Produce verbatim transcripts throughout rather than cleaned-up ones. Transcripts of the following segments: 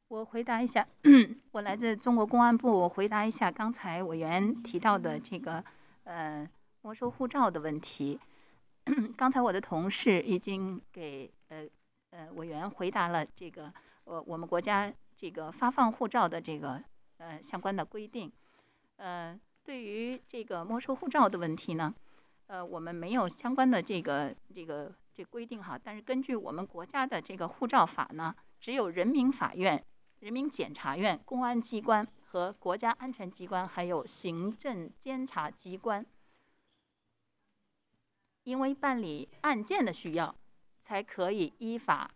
我回答一下，我来自中国公安部，我回答一下刚才委员提到的这个呃没收护照的问题。刚才我的同事已经给呃呃委员回答了这个呃我们国家这个发放护照的这个呃相关的规定。呃，对于这个没收护照的问题呢，呃，我们没有相关的这个这个这规定哈，但是根据我们国家的这个护照法呢，只有人民法院、人民检察院、公安机关和国家安全机关，还有行政监察机关，因为办理案件的需要，才可以依法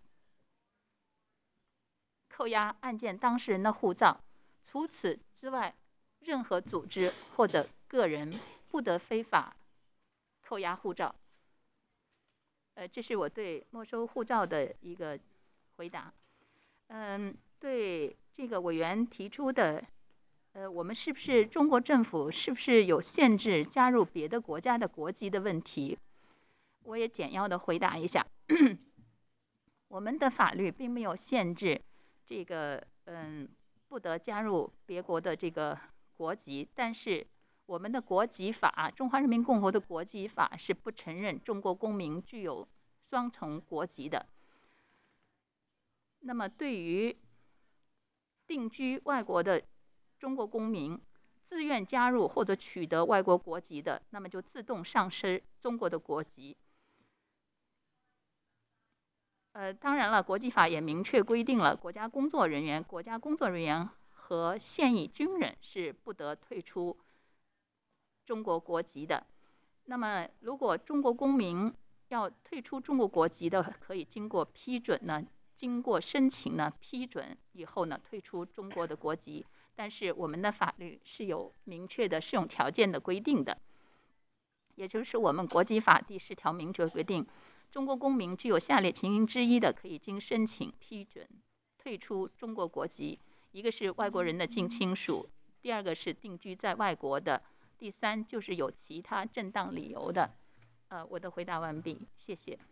扣押案件当事人的护照。除此之外，任何组织或者个人不得非法扣押护照。呃，这是我对没收护照的一个回答。嗯，对这个委员提出的，呃，我们是不是中国政府是不是有限制加入别的国家的国籍的问题，我也简要的回答一下。我们的法律并没有限制这个嗯不得加入别国的这个国籍，但是我们的国籍法，中华人民共和国的国籍法是不承认中国公民具有双重国籍的。那么对于定居外国的中国公民自愿加入或者取得外国国籍的，那么就自动丧失中国的国籍。呃，当然了，国际法也明确规定了，国家工作人员、国家工作人员和现役军人是不得退出中国国籍的。那么，如果中国公民要退出中国国籍的，可以经过批准呢，经过申请呢批准以后呢，退出中国的国籍。但是我们的法律是有明确的适用条件的规定的，也就是我们国籍法第十条明确规定，中国公民具有下列情形之一的，可以经申请批准退出中国国籍：一个是外国人的近亲属，第二个是定居在外国的，第三就是有其他正当理由的。呃，我的回答完毕，谢谢。